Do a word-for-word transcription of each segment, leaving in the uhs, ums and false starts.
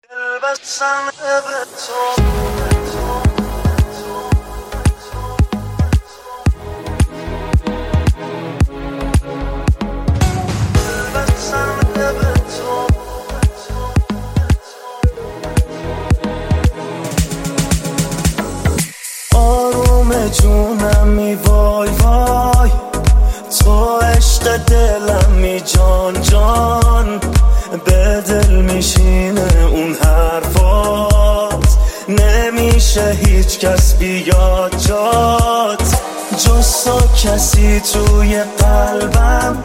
دل بستن به تو آروم جونمی وای وای تو عشق دلمی جان جان به دل میشینه اون حرفات نمیشه هیچ کس بیاد جات جز تو کسی توی قلبم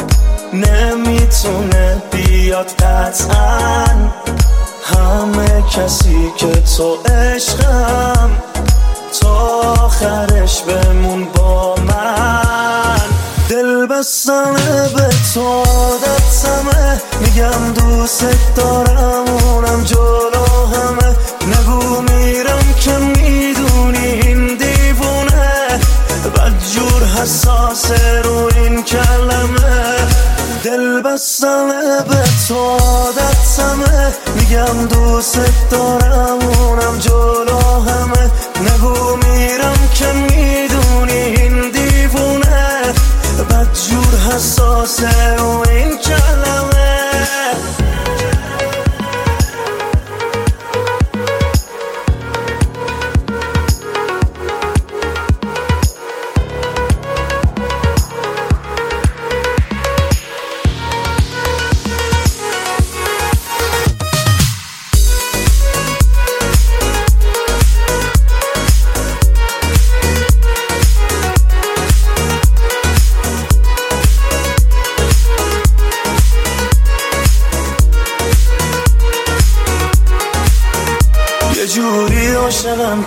نمیتونه بیاد قطعا همه کسی که تو عشقم تا آخرش بمون با من دل بستمه به تو عادتمه میگم دوست دارم اونم جلو همه نگو میرم که میدونی این دیوونه بدجور حساسه رو این کلمه دل بستمه به تو عادتمه میگم دوست دارم اونم جلو همه نگو میرم که میدونی این دیوونه بدجور حساسه رو این کلمه یه جوری عاشقم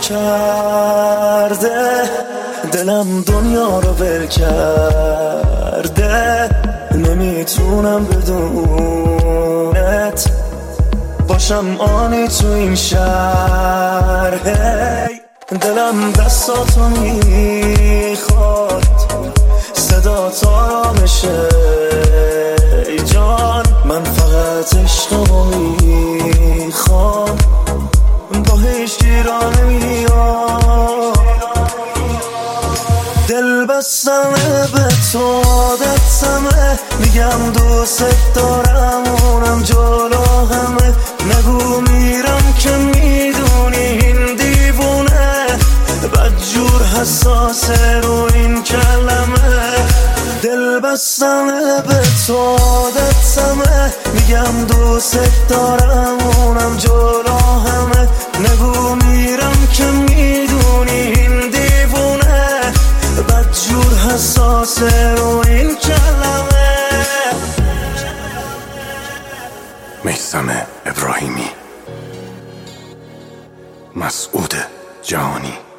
کرده دلم دنیا رو ول کرده نمیتونم بدونت باشم آنی تو این شهر دلم دستاتو میخواد صدا تا را بشه ای جان من فقط عشقمو میخوام با هیچ گیرا نمیام دل بستمه به تو عادتمه میگم دوست دارم اونم جلو همه نگو میرم که میدونی این دیوونه بدجور حساسه رو این کلمه دل بستمه به تو عادتمه میگم دوست دارم اونم جلو همه نگو میرم که میدونی این دیوونه بدجور حساسه رو این کلمه میثم ابراهیمی، مسعود جهانی.